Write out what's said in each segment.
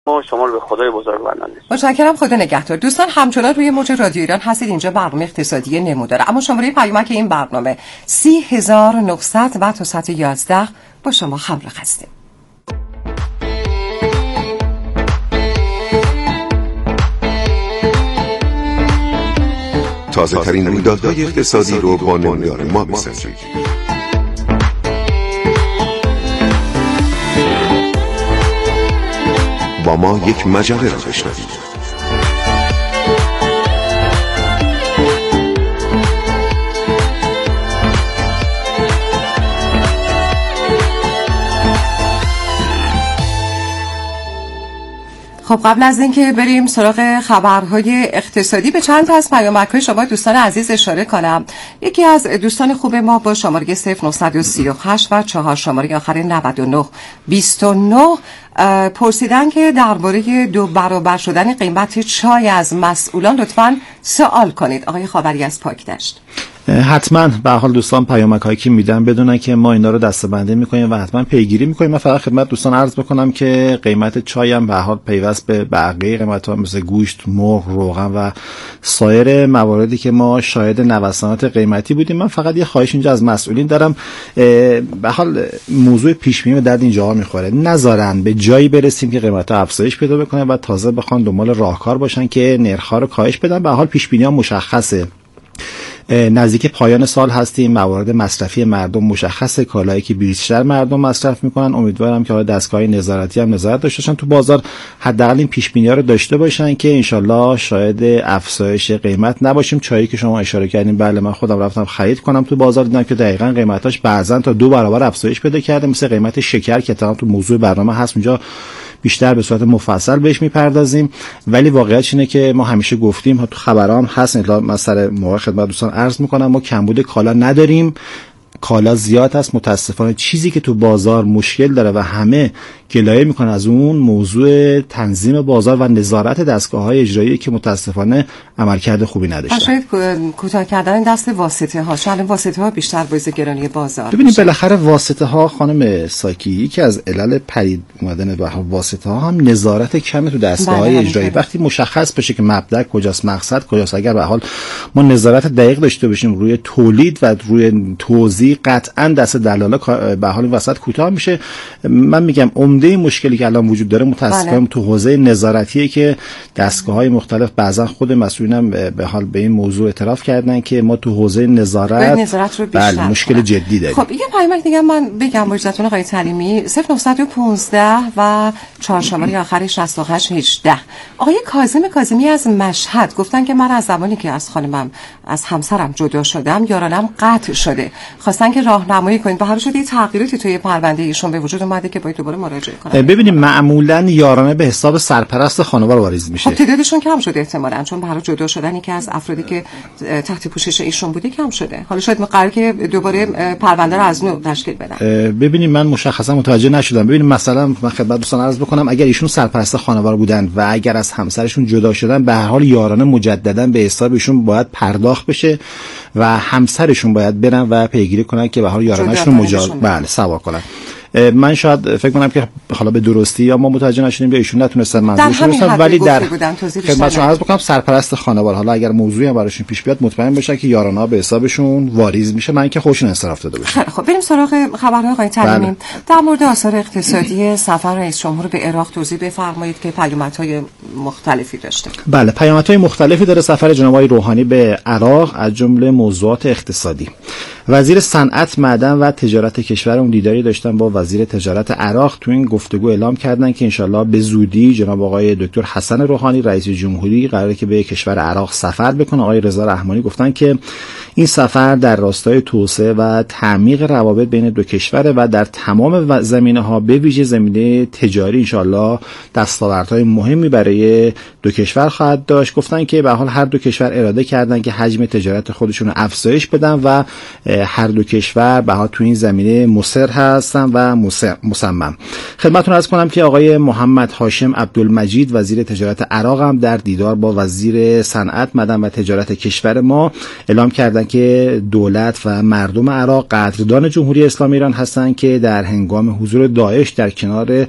ما شما رو به خدای بزرگ بندانید. متشکرم، خدا نگهدار. دوستان همچنان روی موج رادیو ایران هستید. اینجا برنامه اقتصادی نموداره، اما شماره پیامک این برنامه 30900 و 211 با شما همراه هستیم. تازه ترین رویدادهای اقتصادی رو با نمودار ما بسنجید. با ما یک مجله را بشنوید. خب قبل از اینکه بریم سراغ خبرهای اقتصادی به چند تا از پیامک‌های شما دوستان عزیز اشاره کنم. یکی از دوستان خوب ما با شماره 0938 و 4 شماره آخر 9929 پرسیدن که درباره 2 برابر شدن قیمت چای از مسئولان لطفاً سوال کنید. آقای خاوری از پاکدشت. حتما به حال دوستان پیامک هایی که میدن بدونن که ما اینا رو دسته‌بندی میکنیم و حتما پیگیری میکنیم. من فقط خدمت دوستان عرض بکنم که قیمت چای هم به حال پیوست به بقیه قیمت ها مثل گوشت، مرغ، روغن و سایر مواردی که ما شاهد نوسانات قیمتی بودیم. من فقط یه خواهش اینجا از مسئولین دارم، به حال موضوع پیش بینی به درد اینجا میخوره، نذارن به جایی برسیم که قیمت ها افزایش پیدا بکنه و تازه بخوان دنبال راهکار باشن که نرخ‌ها رو کاهش بدن. به حال پیش بینی ها مشخصه، نزدیک پایان سال هستیم، موارد مصرفی مردم مشخصه، کالایی که بیشتر مردم مصرف میکنن. امیدوارم که دستگاه نظارتی هم نظارت داشته باشن تو بازار، حداقل این پیش بینی‌ها رو داشته باشن که انشالله شاهد افزایش قیمت نباشیم. چایی که شما اشاره کردین، بله من خودم رفتم خرید کنم تو بازار، دیدم که دقیقاً قیمتاش بعضن تا 2 برابر افزایش پیدا کرده. مثل قیمت شکر که تا تو موضوع برنامه هست، اونجا بیشتر به صورت مفصل بهش میپردازیم. ولی واقعیت اینه که ما همیشه گفتیم، تو خبرام هست، من سر موقع خدمت دوستان عرض میکنم، ما کمبود کالا نداریم، کالا زیاد هست. متاسفانه چیزی که تو بازار مشکل داره و همه گلایه میکنن از اون موضوع تنظیم بازار و نظارت دستگاه‌های اجرایی که متاسفانه عملکرد خوبی نداشتن. شاید کوتاه کردن دست واسطه ها، شاید واسطه ها بیشتر باعث گرانی بازار. ببینید بالاخره واسطه ها، خانم ساکی، یکی از علل پرید اومدن واسطه ها هم نظارت کم تو دستگاه‌های اجرایی. وقتی مشخص بشه که مبدا کجاست، مقصد کجاست، اگر به حال ما نظارت دقیق داشته باشیم روی تولید و روی توزیع، قطعا دست دلالا به حال وسط کوتاه میشه. من میگم عمده مشکلی که الان وجود داره متاسفانه تو حوزه نظارتیه که دستگاه‌های مختلف، بعضا خود مسئولین به حال به این موضوع اعتراف کردن که ما تو حوزه نظارت بله مشکل جدی داریم. خب یه پیامک دیگه من بگم با اجازهتون آقای تعلیمی، 0915 و 4 شماره آخر 6818 آقای کاظمی از مشهد گفتن که من از زمانی که از خانمم از همسرم جدا شدم یارانم قطع شده، خواستن که راهنمایی کنید. به هر حال یه تغییراتی توی پرونده ایشون به وجود اومده که باید دوباره مراجعه کنن. ببینیم معمولا یارانه به حساب سرپرست خانواده واریز میشه. خب تعدادشون کم شده احتمالاً، چون برای جدا شدنی که از افرادی که تحت پوشش ایشون بوده کم شده. حالا شاید قراره که دوباره پرونده رو از نو تشکیل بدن. ببینیم من مشخصا متوجه نشدم. ببینیم مثلا من خدمت دوستان عرض بکنم، اگر ایشون سرپرست خانواده بودن و اگر از همسرشون جدا شدن، به هر حال یارانه مجددا به حساب ایشون باید پرداخت بشه و همسرشون باید برن و پیگیری کنن که به هر حال یارانه‌شون بله سوا کنن. من شاید فکر کنم که حالا به درستی یا ما متوجه نشدیم یا ایشون نتونستن منظورشون برسن، ولی در خدمتتون عرض بکنم سرپرست خانواده، حالا اگر موضوعی هم براشون پیش بیاد مطمئن باشن که یارانه‌ها به حسابشون واریز میشه، من که خودشون انصراف داده باشن. خب بریم سراغ خبرهای آقای تعلیمی. در مورد آثار اقتصادی سفر رئیس جمهور به عراق توضیح بفرمایید که پیامدهای مختلفی داشته. بله، پیامدهای مختلفی داره سفر جناب آقای روحانی به عراق، از جمله موضوعات اقتصادی. وزیر صنعت، معدن و تجارت کشورمون دیداری داشتن با وزیر تجارت عراق. تو این گفتگو اعلام کردن که انشالله به زودی جناب آقای دکتر حسن روحانی رئیس جمهوری قراره که به کشور عراق سفر بکنه. آقای رضا رحمانی گفتن که این سفر در راستای توسعه و تعمیق روابط بین دو کشور و در تمام زمینه‌ها به ویژه زمینه تجاری انشالله دستاوردهای مهمی برای دو کشور خواهد داشت. گفتن که به حال هر دو کشور اراده کردن که حجم تجارت خودشون رو افزایش بدن و هر دو کشور به حال تو این زمینه مصر هستن و مصمم. خدمتتون عرض کنم که آقای محمد هاشم عبدالمجید وزیر تجارت عراق هم در دیدار با وزیر صنعت، معدن و تجارت کشور ما اعلام کردن که دولت و مردم عراق قدردان جمهوری اسلامی ایران هستند که در هنگام حضور داعش در کنار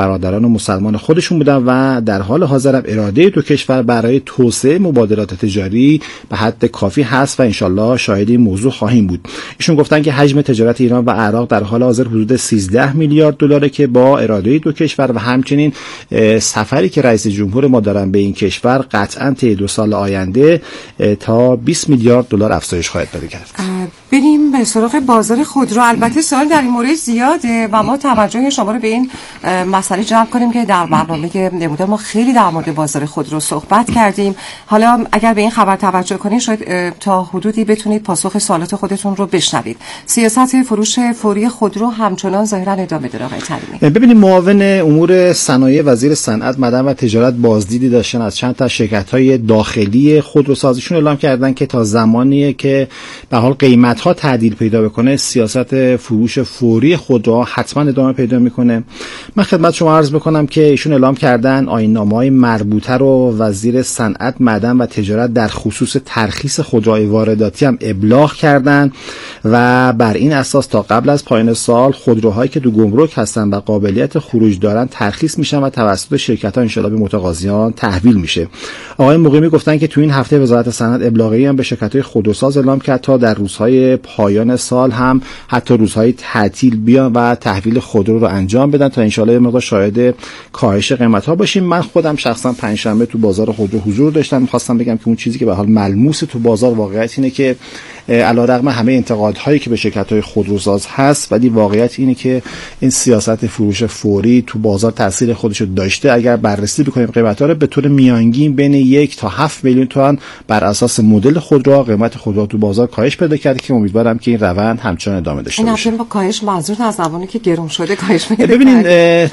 برادران مسلمان خودشون بودن و در حال حاضر هم اراده دو کشور برای توسعه مبادلات تجاری به حد کافی هست و انشالله شاهد این موضوع خواهیم بود. ایشون گفتن که حجم تجارت ایران و عراق در حال حاضر حدود 13 میلیارد دلاره که با اراده دو کشور و همچنین سفری که رئیس جمهور ما دارن به این کشور قطعاً طی 2 سال آینده تا 20 میلیارد دلار افزایش خواهد پیدا کرد. بریم به سراغ بازار خودرو. البته سوال در این مورد زیاده و ما توجه شما رو به این مسئله جلب کنیم که در برنامه نمودار ما خیلی در مورد بازار خودرو صحبت کردیم. حالا اگر به این خبر توجه کنید شاید تا حدودی بتونید پاسخ سوالات خودتون رو بشنوید. سیاست فروش فوری خودرو همچنان ظاهرا ادامه داره آقای طلیمی. ببینید معاون امور صنایع وزیر صنعت، معدن و تجارت بازدیدی داشتن از چند تا شرکت‌های داخلی خودروسازیشون اعلام کردن که تا زمانی که به حال قیمت‌ها تعدیل پیدا بکنه سیاست فروش فوری خودروها حتما ادامه پیدا میکنه. من خدمت شما عرض بکنم که ایشون اعلام کردن آیین‌نامه‌های مربوطه رو وزیر صنعت، معدن و تجارت در خصوص ترخیص خودروهای وارداتی هم ابلاغ کردن و بر این اساس تا قبل از پایان سال خودروهایی که تو گمرک هستن و قابلیت خروج دارن ترخیص میشن و توسط شرکت‌ها ان شاءالله به متقاضیان تحویل میشه. آقای مقیمی گفتن که تو این هفته وزارت صنعت ابلاغی هم به شرکت‌های خودروساز اعلام کرد تا در روزهای پایان سال هم حتی روزهای تعطیل بیان و تحویل خودرو رو انجام بدن تا ان شاءالله مقدار شاهد کاهش قیمت‌ها باشیم. من خودم شخصا پنجشنبه تو بازار خودرو حضور داشتم. می‌خواستم بگم که اون چیزی که به حال ملموس تو بازار واقعیت اینه که علیرغم همه انتقادهایی که به شرکت‌های خودروساز هست ولی واقعیت اینه که این سیاست فروش فوری تو بازار تاثیر خودش رو داشته. اگر بررسی بکنیم قیمت‌ها رو به طور میانگین بین 1 تا 7 میلیون تومان بر اساس مدل خودرو قیمت خودرو تو بازار کاهش پیدا کرده که امیدوارم که این روند همچنان ادامه داشته باشه. این با کاهش منظور از زمانی که گرون شده کاهش میده. ببینین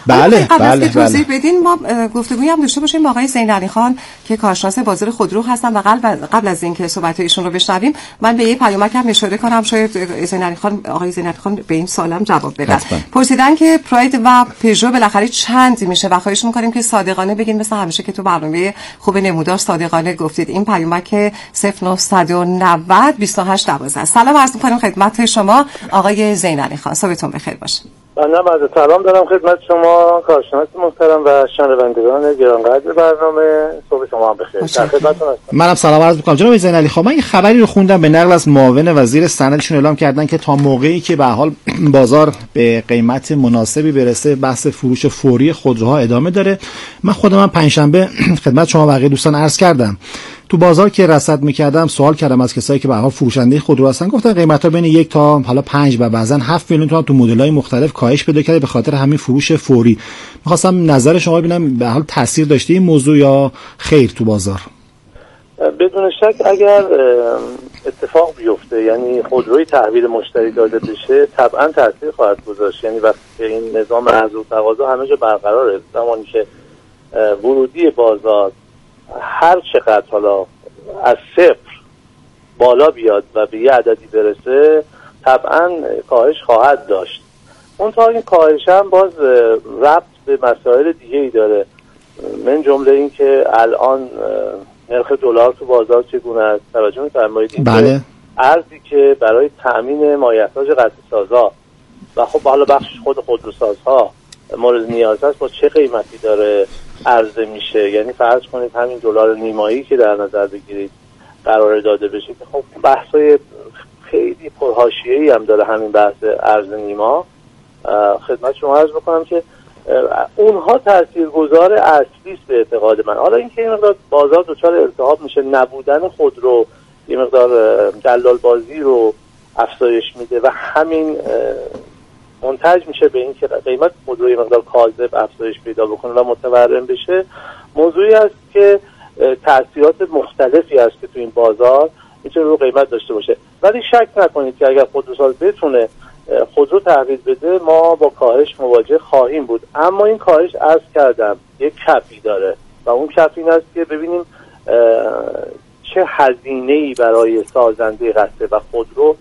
بله توضیح بدین ما گفتگویی هم داشته باشیم با آقای زینعلی خان که کارشناس بازار خودرو هستن و قبل از اینکه صحبت ایشون رو بشنویم من به یه پیامک هم اشاره کنم شاید آقای زینعلی خان به این سوالم جواب بدن. پرسیدن که پراید و پژو بالاخره چند میشه و خواهش می‌کنیم که صادقانه بگین مثل همیشه که تو برنامه خوب نمودار صادقانه گفتید. این پیامک 0990 2812. سلام عرض می‌کنم خدمت شما آقای زینعلی خان. صبحتون بخیر باشه. من عرض سلام دارم خدمت شما کارشناس محترم و شنوندگان گرانقدر برنامه. صبح شما هم بخیر. در خدمتتون هستم. منم سلام عرض می‌کنم جناب زینعلی خان. من یه خبری رو خوندم به نقل از معاون وزیر صنعتشون اعلام کردن که تا موقعی که به حال بازار به قیمت مناسبی برسه بحث فروش فوری خودروها ادامه داره. من خودم پنجشنبه خدمت شما بقیه دوستان عرض کردم تو بازار که رصد می‌کردم سوال کردم از کسایی که به حال فروشنده خودرو هستن، گفتن قیمت‌ها بین 1 تا حالا 5 و بعضن 7 میلیون تومان تو مدل‌های مختلف کاهش پیدا کرده به خاطر همین فروش فوری. می‌خواستم نظر شما ببینم به حال تاثیر داشته این موضوع یا خیر تو بازار. بدون شک اگر اتفاق بیفته یعنی خودروی تحویل مشتری داده بشه طبعا تاثیر خواهد گذاشت. یعنی وقتی این نظام عرضه و تقاضا همه جا برقراره زمانی که ورودی بازار هر چقدر حالا از 0 بالا بیاد و به یه عددی برسه طبعا کاهش خواهد داشت. اون تا این کاهش هم باز ربط به مسائل دیگه ای داره، من جمله این که الان نرخ دلار تو بازار چگونه است. توجه می‌فرمایید این بله. ارزی که برای تأمین مایحتاج قطعه‌سازها و خب حالا بخش خودروسازها مورد نیاز است با چه قیمتی داره عرضه میشه. یعنی فرض کنید همین دلار نیمایی که در نظر بگیرید قرار داده بشه که خب بحثای خیلی پرحاشیه‌ای هم داره همین بحث ارز نیما. خدمت شما عرض بکنم که اونها تاثیرگذار اصلی است به اعتقاد من. حالا اینکه این مقدار بازار دچار التهاب میشه، نبودن خودرو یه مقدار دلال بازی رو افزایش میده و همین منتج میشه به این که قیمت خودرو یه مقدار کاذب افزایش پیدا بکنه و متورم بشه، موضوعی است که تأثیرات مختلفی هست که تو این بازار میتونه رو قیمت داشته باشه. ولی شک نکنید که اگر خودروساز بتونه خودرو تحویل بده ما با کاهش مواجه خواهیم بود. اما این کاهش عرض کردم یک کفی داره و اون کف این است که ببینیم چه هزینه‌ای برای سازنده قطعه و خودرو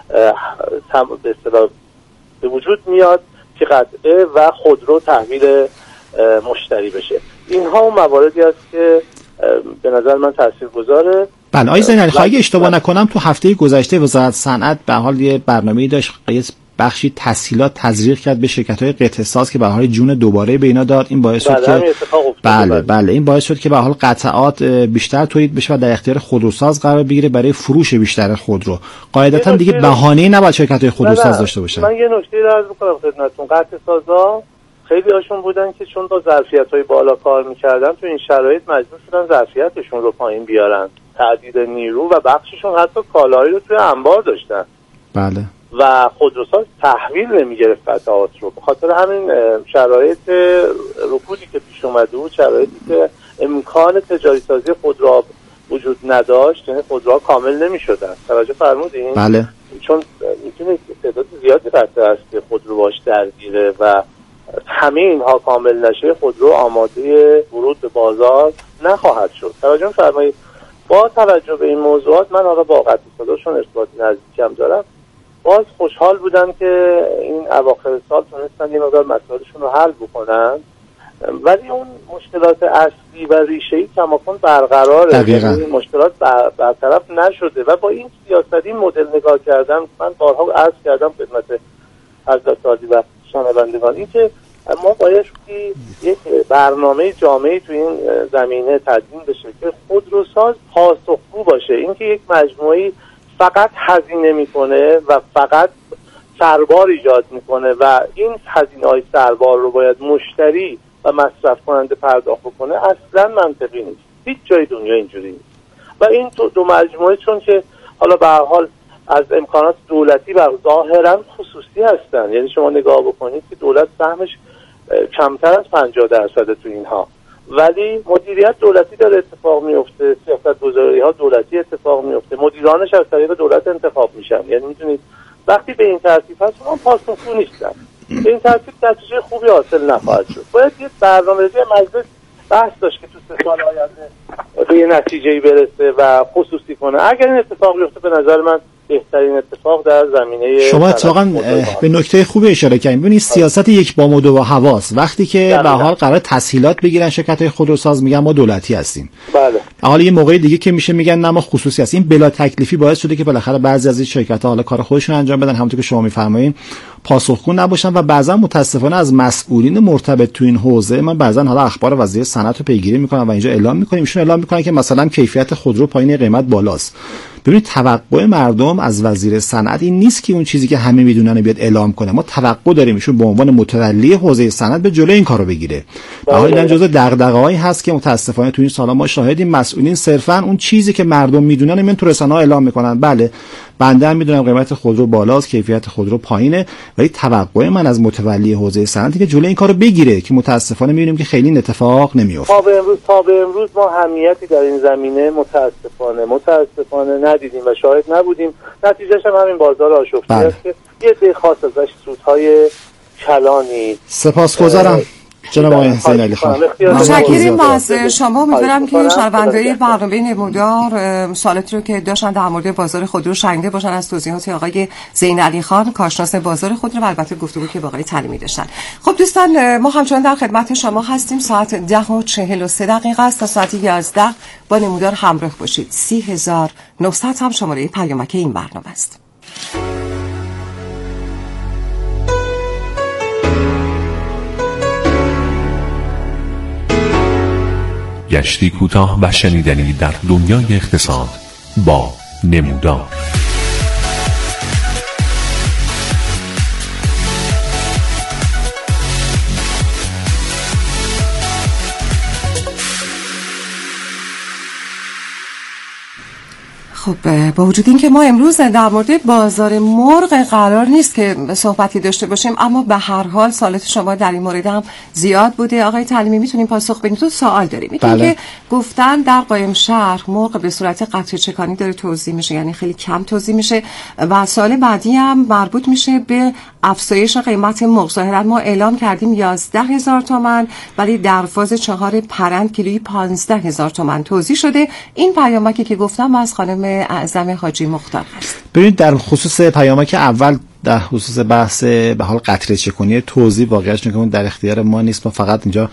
به اصطلاح به وجود میاد که قطعه و خودرو تحویل مشتری بشه. اینها اون مواردی است که به نظر من تاثیرگذاره. بله آقای زینعلی خان اگه اشتباه نکنم تو هفته گذشته وزارت صنعت به حال یه برنامه‌ای داشت، یه بخشی تسهیلات تزریق کرد به شرکت‌های قطعه ساز که به حال جون دوباره به اینا داد. این باعث شد که بله این باعث شد که به حال قطعات بیشتر تولید بشه و در اختیار خودروساز قرار بگیره برای فروش بیشتر خودرو. قاعدتاً دیگه بهانه‌ای نباید شرکت‌های خودروساز داشته باشن. من یه نکته رو عرض می‌کنم خدمتتون. قطعه سازا خیلی هاشون بودن که چون با ظرفیت‌های بالا کار می‌کردن تو این شرایط مجبور شدن ظرفیتشون رو پایین بیارن، تعدیل نیرو و بخششون حتی کالایی رو توی انبار داشتن. بله. و خودروساز تحویل نمی‌گرفت قطعات رو. به خاطر همین شرایط رکودی که پیش اومده بود، شرایطی که امکان تجاری سازی خودرو وجود نداشت، یعنی خودروها کامل نمی‌شدن. توجه فرمودین؟ بله. چون میتونه تعداد زیادی قطعه هست که خودرو باش درگیره و همه اینها کامل نشه، خودرو آماده ورود به بازار نخواهد شد. توجه فرمایید. با توجه به این موضوعات من حالا با قطعه سازاشون ارتباط نزدیکم دارم. باز خوشحال بودم که این اواخر سال تونستن یه مقدار مسائلشون رو حل بکنن، ولی اون مشکلات اصلی و ریشه‌ای کماکان برقراره. یعنی مشکلات برطرف نشده و با این سیاستی مدل نگاه کردم. من بارها عرض کردم خدمت حضرت عالی و شنوندگان این که ما باید یک برنامه جامعی تو این زمینه تدوین بشه که خودروساز پاسخگو باشه. اینکه یک مجموعی فقط هزینه میکنه و فقط سربار ایجاد میکنه و این هزینه‌های سربار رو باید مشتری و مصرف کننده پرداخت کنه اصلا منطقی نیست. هیچ جای دنیا اینجوری نیست. و این دو مجموعه چون که حالا به هر حال از امکانات دولتی و ظاهرا خصوصی هستن، یعنی شما نگاه بکنید که دولت سهمش کمتر از 50% تو اینها، ولی مدیریت دولتی داره اتفاق میفته، سیاست‌گذاری ها دولتی اتفاق میفته، مدیرانش از طریق دولت انتخاب میشن. یعنی میدونید وقتی به این ترتیب هست اون پاسخگو نیستن، به این ترتیب نتیجه خوبی حاصل نخواهد شد. باید یه برنامه‌ریزی مجلس بحث داشت که تو 3 سال آینده به یه نتیجه‌ای برسه و خصوصی کنه. اگر این اتفاق بیفته به نظر من بهترین اتفاق در زمینه شما اتفاقا به نکته خوبی اشاره کردین. ببینید سیاست یک بام و دو حواس وقتی که به حال قرار تسهیلات بگیرن شرکت‌های خودروساز میگن ما دولتی هستیم. بله. حالا یه موقعی دیگه که میشه میگن نه ما خصوصی هستیم. بلا تکلیفی باعث شده که بالاخره بعضی از این شرکت‌ها حالا کار خودشون انجام بدن، همونطور که شما میفرمایید پاسخگو نباشن و بعضا متاسفانه از مسئولین مرتبط تو این حوزه من بعضا حالا اخبار وزیر صنعت رو پیگیری میکنم و اینجا اعلام میکنیم، ایشون اعلام میکنن که مثلا کیفیت خودرو پایین، قیمت بالاست. ببینید توقع مردم از وزیر صنعت این نیست که اون چیزی که همه میدونن بیاد اعلام کنه. ما توقع داریم ایشون به عنوان متولی حوزه صنعت به جلوی این کارو بگیره. حالا این جزء دغدغه‌هایی هست که متاسفانه تو این سالا ما شاهدیم مسئولین صرفا اون چیزی که مردم میدونن میان تو رسانه‌ها اعلام میکنن. بله بنده هم میدونم قیمت خودرو بالاست، کیفیت خودرو پایینه، ولی توقع من از متولی حوزه صنعتی که جلوی این کارو بگیره که متاسفانه میبینیم که خیلی این اتفاق نمیفته. تا به امروز ما اهمیتی در این زمینه متاسفانه ندیدیم و شاهد نبودیم. نتیجهش هم همین بازار آشفته است که یه عده خاص ازش سودهای کلانی. سپاسگزارم جناب آقای حسین علی خان. متشکرم از شما. امیدوارم که شنونده‌های برنامه نمودار سوالاتی رو که داشتن در مورد بازار خودرو شنیده باشن از توضیحات آقای زین علی خان کارشناس بازار خودرو و البته گفتگو که با آقای تعلیمی داشتن. خب دوستان ما همچنان در خدمت شما هستیم. ساعت 10:43 است. تا ساعت 11 با نمودار همراه باشید. 30900 هم شماره پیامک این برنامه است. گشتی کوتاه و شنیدنی در دنیای اقتصاد با نمودار. خب با وجود این که ما امروز در مورد بازار مرغ قرار نیست که صحبتی داشته باشیم، اما به هر حال سوالات شما در این مورد هم زیاد بوده. آقای تعلیمی میتونیم پاسخ بدیم؟ تو سوال داریم. یکی که گفتن در قایم شهر مرغ به صورت قطره چکانی داره توزیع میشه، یعنی خیلی کم توزیع میشه. و سوال بعدی هم مربوط میشه به افزایش قیمت مرغ. ظاهرا ما اعلام کردیم 11,000 تومان، ولی در فاز 4 پرند کیلویی 15,000 تومان توزیع شده. این پیامکی که گفتم از خانم اعظم حاجی مختار هست. ببینید در خصوص پیامک اول در خصوص بحث به حال قطره چکونی توزیع واقعیتش که اون در اختیار ما نیست، ما فقط اینجا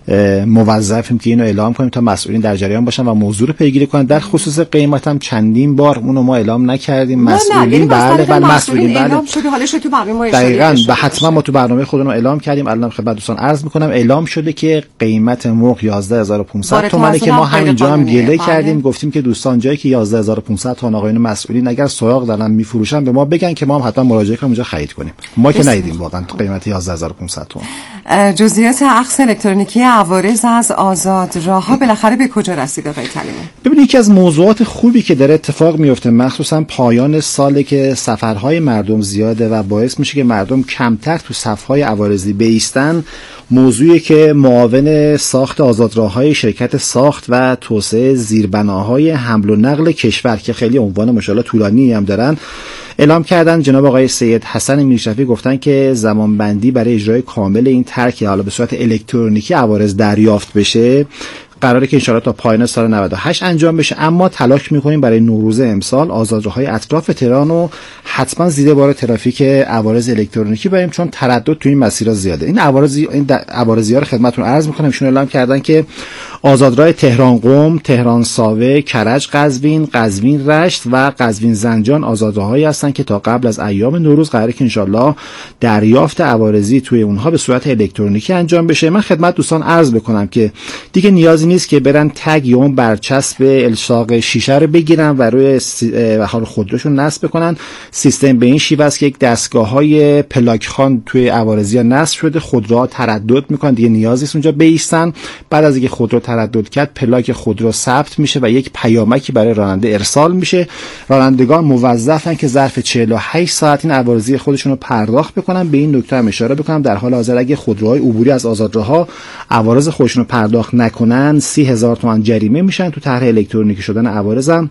موظفیم که اینو اعلام کنیم تا مسئولین در جریان باشن و موضوع رو پیگیری کنن. در خصوص قیمت هم چندین بار اونو ما اعلام نکردیم، مسئولین بله مسئولین اعلام شده، حالا شد تو برنامه ما دقیقاً و حتما ما تو برنامه خودمون اعلام کردیم. الان خدمت دوستان عرض میکنم اعلام شده که قیمت مرغ 11500 تومانه که ما همینجا هم گله کردیم، گفتیم که دوستان جایی که 11500 تومان آقایون مسئولین اگر سراغ دارن میفروشن به ما بگن که ما هم حتما مراجعه کنیم اونجا خرید کنیم. ما که ندیدیم واقعا تو قیمت 11500 تومان. جزئیات اخذ الکترونیکی عوارض از آزادراه‌ها بالاخره به کجا رسید آقای کلیمی؟ ببینید یکی از موضوعات خوبی که داره اتفاق میفته مخصوصا پایان ساله که سفرهای مردم زیاده و باعث میشه که مردم کمتر تو صف‌های عوارضی بایستن، موضوعی که معاون ساخت آزادراه‌های شرکت ساخت و توسعه زیربناهای حمل و نقل کشور که خیلی عنوان ماشاءالله طولانی هم دارن اعلام کردن. جناب آقای سید حسن میرشفی گفتن که زمانبندی برای اجرای کامل این ترک حالا به صورت الکترونیکی عوارض دریافت بشه قراره که ان شاءالله تا پایان سال 98 انجام بشه، اما تلاش میکنیم برای نوروز امسال آزادراه‌های اطراف تهران رو حتما زیر بار ترافیک عوارض الکترونیکی بریم، چون تردد تو این مسیرها زیاده. این عوارضی‌ها رو خدمتتون عرض میکنم. ایشون اعلام کردن که آزادراه تهران قم، تهران ساوه، کرج قزوین، قزوین رشت و قزوین زنجان آزادراه‌هایی هستن که تا قبل از ایام نوروز قراره که ان شاءالله دریافت عوارضی توی اونها به صورت الکترونیکی انجام بشه. من خدمت دوستان عرض بکنم که دیگه نیازی نیست که برن تگ یا اون برچسب الصاق شیشه رو بگیرن و روی حال خودروشون نصب بکنن. سیستم به این شیوه است که یک دستگاه‌های پلاک خوان توی عوارضی‌ها نصب شده، خودروها تردد میکنن، دیگه نیازی نیست اونجا بایستن. بعد از اینکه خودرو تردد کرد پلاک خودرو ثبت میشه و یک پیامکی برای راننده ارسال میشه. رانندگان موظفن که ظرف 48 ساعت این عوارضی خودشون رو پرداخت بکنن. به این نکته هم اشاره بکنم در حال حاضر اگه خودروهای عبوری از آزادراه‌ها عوارض خودشون رو پرداخت نکنن 30,000 تومان جریمه میشن. تو طرح الکترونیکی شدن عوارض هم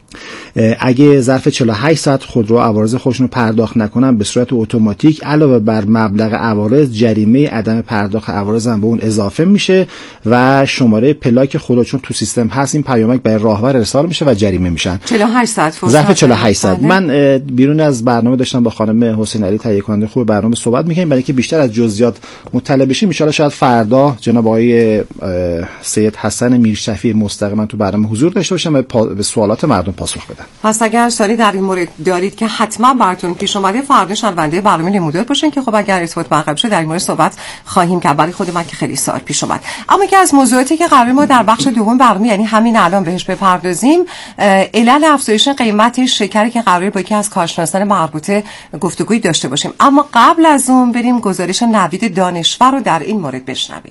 اگه ظرف 48 ساعت خودرو عوارض خودشون رو پرداخت نکنن به صورت اتوماتیک علاوه بر مبلغ عوارض جریمه عدم پرداخت عوارض هم به اون اضافه میشه و شماره پلاک خودرو چون تو سیستم هست این پیامک برای راهبر ارسال میشه و جریمه میشن 48 ساعت ظرف 48 ساعت. من بیرون از برنامه داشتم با خانم حسین علی تهیه کننده خوب برنامه صحبت میکنیم برای اینکه بیشتر از جزئیات مطلع بشیم. ان شاء الله شاید فردا جناب آقای سید حسن میرشفی مستقیما تو برنامه حضور داشته باشن و به سوالات مردم پاسخ بدن. پس اگر سوالی در این مورد دارید که حتما براتون پیش اومده فردا شنونده برنامه نمودار باشین که خب اگر ارتباط برقرار شد در این مورد صحبت خواهیم کرد. برای خود من که خیلی سوال پیش اومد، اما که از موضوعاتی که قرار ما در بخش دوم برنامه یعنی همین الان بهش بپردازیم علل افزایش قیمت شکری که قراره با یکی از کارشناسان مربوطه گفتگویی داشته باشیم. اما قبل از اون بریم گزارش نوید دانشور رو در این مورد بشنویم.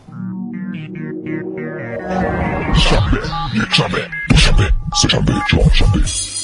شنبه، یکشنبه، دوشنبه، سه‌شنبه، چهارشنبه.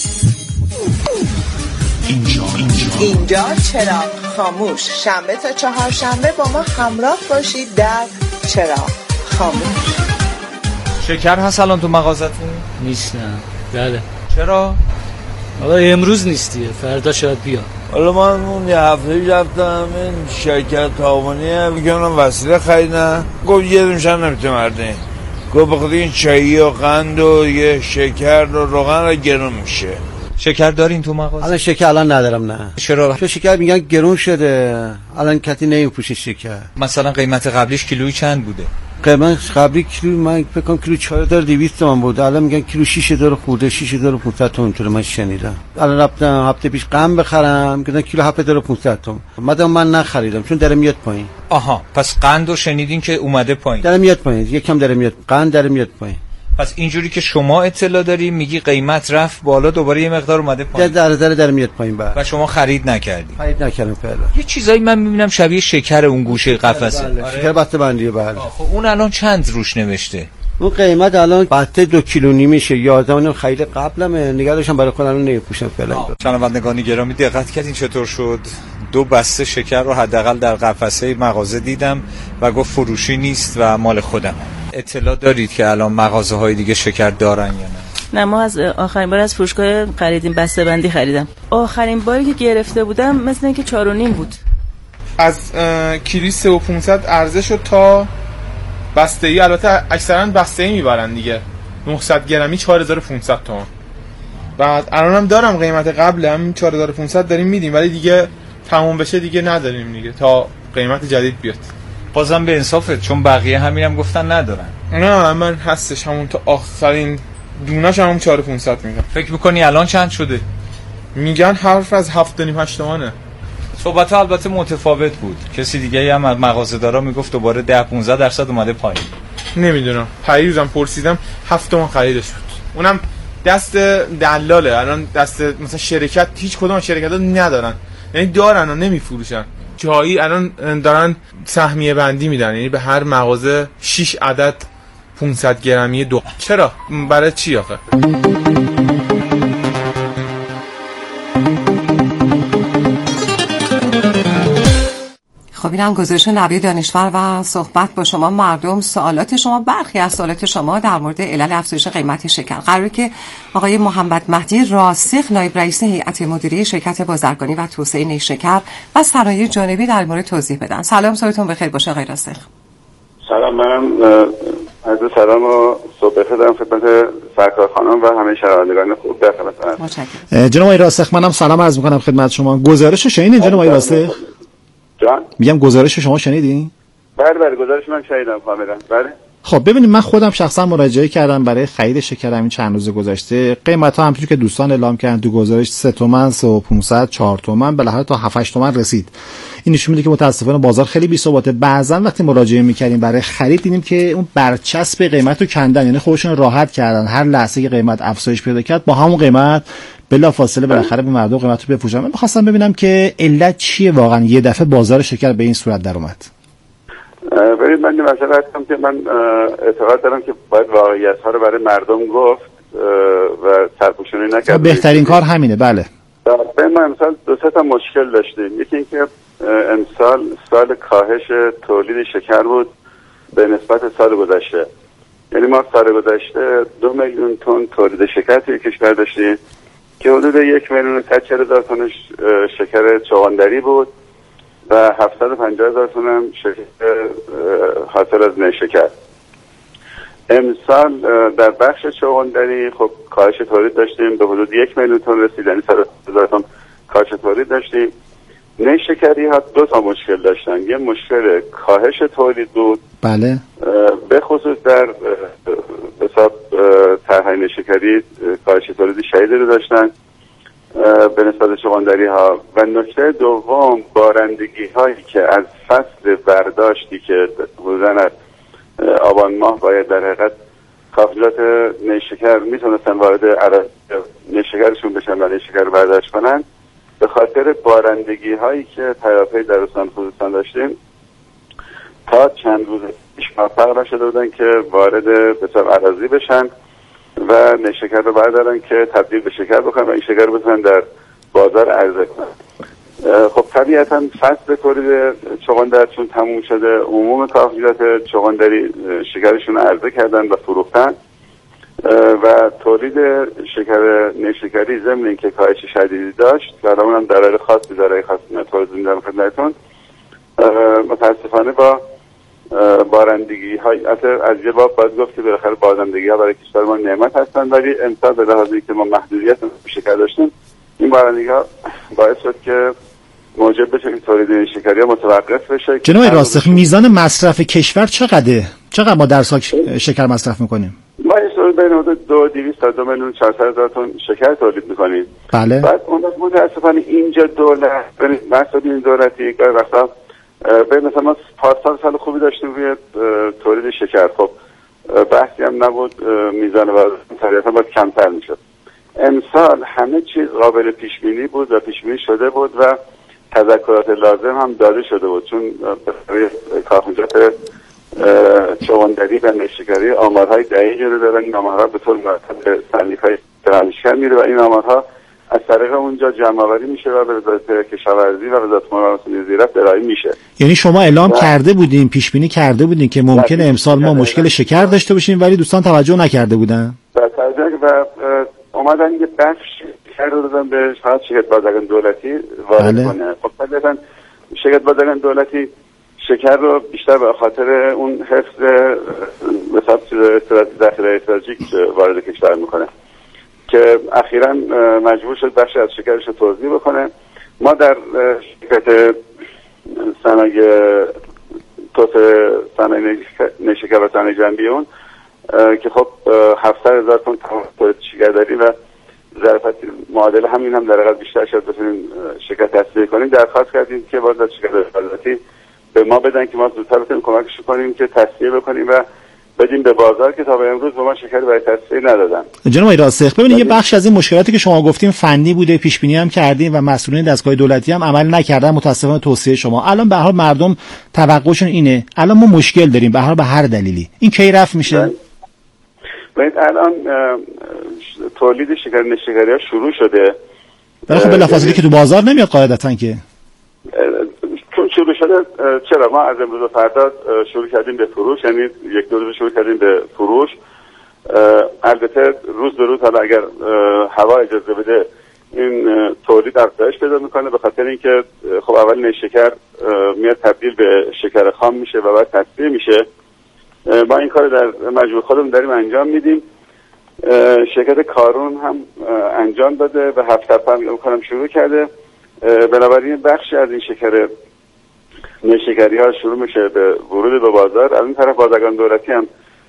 اینجا چراغ خاموش، شنبه تا چهارشنبه با ما همراه باشید در چراغ خاموش. شکر هست الان تو مغازتون؟ نیستم. بله. چرا؟ حالا امروز نیستیه، فردا شاید بیاد. حالا من اون یه هفته رفتم این شرکت تاوانی میگم وسیله خریدم، گفت یه دونشن نمیتونه مرده، گفت بخاطر این چایی و قند و یه شکر و روغن رو گرون میشه. شکر دارین تو مغازه؟ الان شکر الان ندارم. نه. چرا؟ چون شکر میگن گرون شده، الان کسی نمیپوشه شکر. مثلا قیمت قبلیش کیلویی چند بوده؟ قیمت قبلی کیلو من فکر کنم کیلو 4200 تومان بود، الان میگن کیلو 6000 خورده، 6500 تومان طور من شنیدم. الان رفتم هفته پیش قند بخرم گفتن کیلو 7500 تومان، مدام من نخریدم چون داره میاد پایین. آها، پس قندو شنیدین که اومده پایین؟ داره میاد پایین، یکم داره میاد، قند داره میاد پایین. پس اینجوری که شما اطلاع داری میگی قیمت رفت بالا دوباره یه مقدار اومده پایین. داره میاد پایین بعد. و شما خرید نکردید؟ خرید نکردم فعلا. یه چیزایی من میبینم شبیه شکر اون گوشه قفسه. بله. آره. شکر بسته بندیه. بله. خب اون الان چند روش نوشته؟ اون قیمت الان بسته 2 کیلو میشه. 11 خرید قبلمه، نگاه داشتم برای خودم نمیپوشم فعلا. شنوندگان گرامی دقت کردین چطور شد؟ 2 بسته شکر رو حداقل در قفسه مغازه دیدم و گفت فروشی نیست و مال خودم. اطلاع دارید که الان مغازه های دیگه شکر دارن یا نه؟ نه، ما از آخرین بار از فروشگاه خریدیم، بسته بندی خریدم. آخرین باری که گرفته بودم مثل اینکه 4.5 بود. از کیلو 3500 عرضه شد تا بسته‌ای، البته اکثرا بسته‌ای میبرن دیگه، 900 گرمی 4500 تومان. بعد الانم دارم قیمت قبلم 4500 داریم میدیم، ولی دیگه تموم بشه دیگه نداریم دیگه تا قیمت جدید بیاد. بازم به انصافت چون بقیه همینم گفتن ندارن. نه من هستش همون تا آخرین دونش همون 4500 میگن. فکر میکنی الان چند شده؟ میگن حرف از 7.5-8 تومنه. صحبت البته متفاوت بود. کسی دیگه هم از مغازه‌دارا میگفت دوباره 10-15% اومده پایین. نمیدونم. پیروزم پرسیدم 7 تومن خریدش بود. اونم دست دلاله. الان دست مثلا شرکت هیچ کدوم از شرکت‌ها ندارن. یعنی دارن و نمیفروشن. جایی الان دارن سهمیه بندی میدن، یعنی به هر مغازه 6 عدد 500 گرمی دو. چرا؟ برای چی آخه؟ خب اینم گزارش نوید دانشور و صحبت با شما مردم. سوالات شما، برخی از سوالات شما در مورد علل افزایش قیمت شکر قراره که آقای محمد مهدی راسخ نایب رئیس هیئت مدیره شرکت بازرگانی و توسعه نیشکر و صنایع جانبی در مورد توضیح بدن. سلام، صبحتون بخیر باشه آقای راسخ. سلام، من عرض سلام و صبح بخیر دارم خدمت سرکار خانم و همه شنوندگان خوب در خدمت متشکرم. جناب آقای راسخ منم سلام عرض می‌کنم خدمت شما. گزارش شنیدین جناب آقای راسخ؟ جان میگم گزارش شما شنیدین؟ بله گزارش من شنیدم کاملا. بله. خب ببینید من خودم شخصا مراجعه کردم برای خرید شکر همین چند روز گذشته. قیمت ها همونطور که دوستان اعلام کردن تو گزارش 3 تومن، 3500، 4 تومن بالاخره تا 7-8 تومن رسید. این نشون میده که متاسفانه بازار خیلی بی‌ثباته. بعضا وقتی مراجعه می‌کردیم برای خرید دیدیم که اون برچسب قیمت رو کندن، یعنی خودشون راحت کردن هر لحظه که قیمت افزایش پیدا کرد با همون قیمت بلافاصله بالاخره به مردم قیمت رو بفروشن. من می‌خواستم ببینم که علت چیه واقعا یه دفعه بازار شکر به این صورت در اومد. ببینید من مثلا هستم که من اعتقاد دارم که باید واقعیت‌ها رو برای مردم گفت و سرپوشانی نکرد. بهترین کار همینه. بله. ما امسال 2 تا مشکل داشتیم. یکی اینکه امسال سال کاهش تولید شکر بود به نسبت سال گذشته. یعنی ما سال گذشته 2 میلیون تن تولید شکر توی کشور داشتیم که حدود 1,140,000 تن شکر چغندری بود و 750,000 تن هم شکر حاصل از نیشکر. امسال در بخش چغندری خب کاهش تولید داشتیم به حدود 1 میلیون تن رسید، یعنی 100,000 تن کاهش تولید داشتیم. نیشکری ها 2 تا مشکل داشتن. یه مشکل کاهش تولید بود، بله، به خصوص در حساب طرح نیشکری کاهش تولید شدیدی رو داشتن به نسبت چغندری ها. و نکته دوم بارندگی هایی که از فصل برداشتی که حدوداً از آبان ماه باید در حقیقت کافیات نیشکر میتونستن وارد عرض نیشکرشون بشن و نیشکر برداشت کنن، به خاطر بارندگی هایی که پیاپی در استان خوزستان داشتیم تا چند روز پیش موفق نشده بودن که وارد بسیار عراضی بشن و نیشکر رو بردارن که تبدیل به شکر بکنن و این شکر رو بتونن در بازار عرضه کنن. خب طبیعتا فصل تولید چغندر چون تموم شده، عموم کافیات چغندری شکرشون عرضه کردن و فروختن و تولید شکر نیشکری ضمن اینکه کاهش شدیدی داشت و الان هم دلایل خاصی داره خاص توضیح میدم خدمتتون. متاسفانه با بارندگی های از یه باب باید گفت که بالاخره بارندگی ها برای کشور ما نعمت هستن، ولی امسال به لحاظی که ما محدودیت شکر داشتیم این بارندگی ها باعث شد که موجب بشه که تولید شکری ها متوقف بشه. جناب راسخ میزان مصرف کشور چقدره؟ چقدر ما در سال شکر مصرف میکنیم؟ ما این بین حدود 2,200 تا 2,400,000 تن شکر تولید میکنیم. بله. بعد اون متاسفانه اینجا دولت مسئولین دولتی که وقتا به مثلا ما پارسال سال خوبی داشتیم روی تولید شکر، خب بحثی هم نبود، میزان و طبیعتا باید کمتر میشد. امسال همه چیز قابل پیش بینی بود و پیش بینی شده بود و تذکرات لازم هم داده شده بود، چون برای کارخانجات چغندری و نیشکری آمارهای دقیقی رو دارن. این آمارها به طور مرتب به صندوق‌های دانشگاه میره و این آمارها از طریق اونجا جمع‌آوری میشه و به وزارت کشاورزی و وزارت مال‌مصرف زیرفت ارائه میشه. یعنی شما اعلام کرده بودین، پیش بینی کرده بودین که ممکنه امسال ما مشکل شکر داشته باشیم ولی دوستان توجه نکرده بودن و اومدن یه بخش شکر رو دادن به شرکت بازرگان دولتی وارد کنه. خب طبعاً شرکت بازرگان دولتی شکر رو بیشتر به خاطر اون حفظ مثلا ذخیره استراتژیک وارد کشور میکنه که اخیراً مجبور شد بخش از شکرش رو توزیع بکنه ما در شرکت صنایع نیشکر و صنایع جنبیون که خب 700,000 تن تولید شکر داریم و ظرفیت معادل همین هم در حقیقت بیشتر شد بتونیم شرکت تصفیه کنیم. درخواست کردیم که باز از شرکت دولتی به ما بدن که ما زودتر بتونیم کمکش کنیم که تصفیه بکنیم و بدیم به بازار که تا به امروز به ما شکر برای تصفیه ندادن. جناب آقای راسخ، ببینید یه بخش از این مشکلاتی که شما گفتیم فنی بوده، پیش بینی هم کردیم و مسئولین دستگاه دولتی هم عمل نکردن متاسفانه توصیه شما. الان به هر حال مردم توقعشون اینه، الان ما مشکل داریم به هر حال به هر دلیلی. این کی رفع میشه؟ ببینید الان تولید شکر نشکری‌ها شروع شده. ولی خب بلافاصله که تو بازار نمیاد قاعدتاً که. چون شروع شده، چرا ما از امروز و فردا شروع کردیم به فروش، یعنی یک دو روز شروع کردیم به فروش. البته روز به روز حالا اگر هوا اجازه بده این تولید افزایش پیدا میکنه، به خاطر اینکه خب اول نیشکر میاد تبدیل به شکر خام میشه و بعد تصفیه میشه. ما این کار در مجموع خودمون داریم انجام میدیم. شرکت کارون هم انجام داده و 7 هفته میکنم شروع کرده. بنابراین بخشی از این شکر نیشکری ها شروع میشه به ورود به بازار. از این طرف بازرگان دولتی هم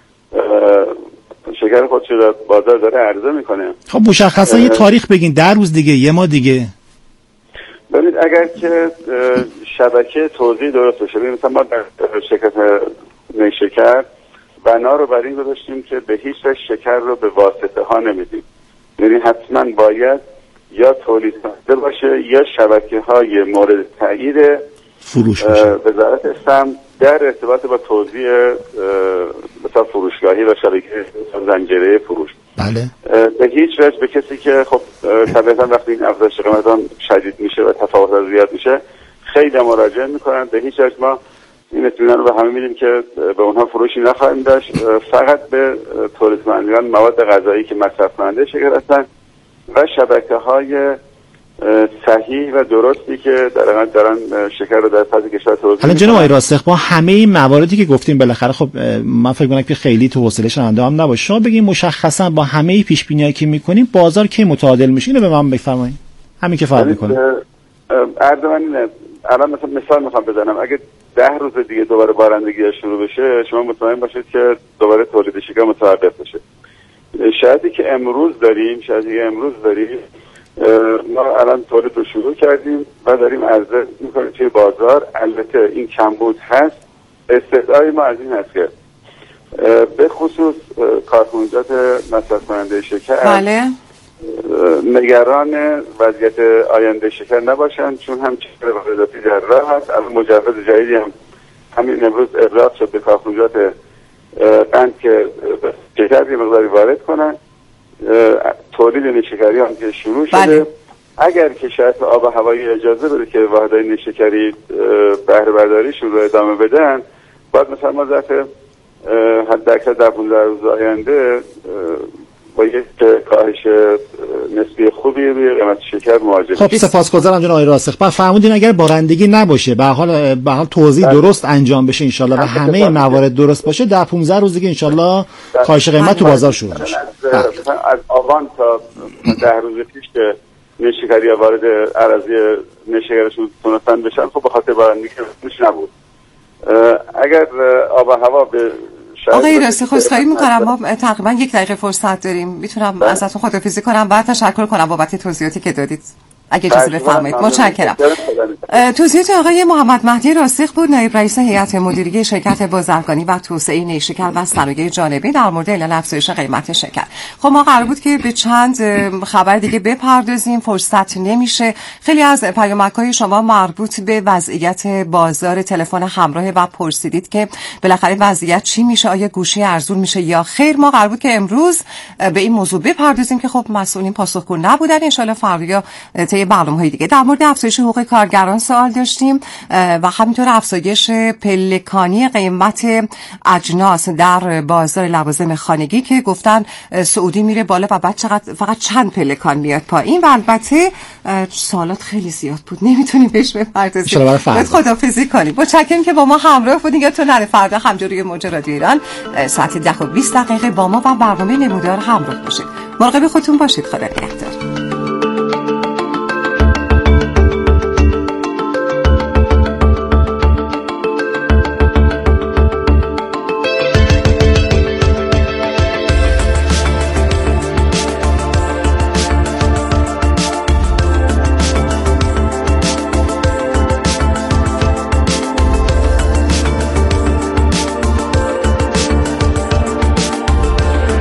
شکر خودش رو بازار داره عرضه میکنه. خب مشخصا یه تاریخ بگین، 10 روز دیگه، یه ماه دیگه. ببینید اگر که شبکه توزیع درست بشه، مثلا ما در شرکت نیشکر بنا رو بر این گذاشتیم که به هیچ وجه شکر رو به واسطه ها نمیدیم، یعنی حتما باید یا تولید کننده باشه یا شبکه های مورد تایید فروش باشه. وزارت سمت در ارتباط با توزیع مثلا فروشگاهی و شبکه زنجیره فروش. بله. به هیچ وجه به کسی که خب طبیعتا وقتی این افزایش قیمت شدید میشه و تفاوت زیاد میشه خیلی مراجعه میکنن. به هیچ وجه ما این اطمینان رو به همه میدیم که به اونها فروشی نخواهیم داشت، فقط به تولید کنندگان مواد غذایی که مصرف کننده شکر هستن و شبکه های صحیح و درستی که دارن شکر رو در فضای کشور توزیع میکنن. جناب آقای راسخ، با همه این مواردی که گفتیم بالاخره خب من فکر کنم که خیلی تو حوصله شنونده هم نباشه، شما بگین مشخصا با همه پیش بینیایی که میکنیم بازار کی متعادل میشه؟ اینو به من بفرمایید. همین که فرض میکنه. الان مثال میخوام بزنم، اگه 10 روز دیگه دوباره بارندگی شروع بشه شما مطمئن باشید که دوباره تولید شکر متوقف بشه. شاید که امروز داریم ما الان تولید رو شروع کردیم و داریم عرضه میکنیم توی بازار. البته این کمبود هست. استدعای ما از این هست که به خصوص کارخانجات مصرف کننده شکر بله نگران وضعیت آینده شکر نباشن، چون هم شکر وارداتی در راه هست. الان مجوز جدیدی هم همین امروز ابلاغ شد به کارخانجات قند که شکر یه مقداری وارد کنن. تولید نیشکری هم که شروع شده. بله. اگر که شرط آب و هوایی اجازه بده که واحدهای نیشکری بهره برداریشون رو ادامه بدن، باید مثلا ما ظرف حداکثر در 15 روز آینده با یک کاهش نسبی خوبی روی قیمت شکر مواجه. خب سپاسگزارم جناب آقای راسخ. بعد فرمودین اگر بارندگی نباشه به حال توزیع درست انجام بشه ان شاءالله و همه موارد درست باشه، در 15 روز دیگه ان شاءالله کاهش قیمت تو بازار شروع میشه. از آبان تا 10 روز پیش که نیشکری وارد اراضی نیشکرشون تونستن بشن، خب به خاطر بارندگی نبود. اگر آب و هوا به آقای راسخ خواهی میکنم، ما تقریبا 1 دقیقه فرصت داریم، میتونم ازتون خداحافظی کنم بعد تشکر کنم بابت توضیحاتی که دادید اگه اجازه بفرمایید. متشکرم. توضیحات آقای محمد مهدی راسخ بود، نایب رئیس هیئت مدیره شرکت بازرگانی و توسعه نیشکر و صنایع جانبی در مورد اعلان افزایش قیمت شکر. خب ما قرار بود که به چند خبر دیگه بپردازیم، فرصت نمیشه. خیلی از پیامک‌های شما مربوط به وضعیت بازار تلفن همراه و پرسیدید که بالاخره وضعیت چی میشه، آیا گوشی ارزون میشه یا خیر. ما قرار بود که امروز به این موضوع بپردازیم که خب مسئولین پاسخگو نبودن. ان شاءالله فردا طی برنامه‌های دیگه در مورد افزایش حقوق کارگران سوال داشتیم و همینطور افزایش پلکانی قیمت اجناس در بازار لوازم خانگی که گفتن سعودی میره بالا و بعد فقط چند پلکان میاد پایین و البته سوالات خیلی زیاد بود نمیتونیم بهش بپردازیم. خداحافظی کنیم. متشکرم که با ما همراه بودین. یادتون نره فردا همجوری موج رادیو ایران ساعت 10:20 با ما و برنامه نمودار همراه باشید. مراقب خودتون باشید. خدا نگهدار.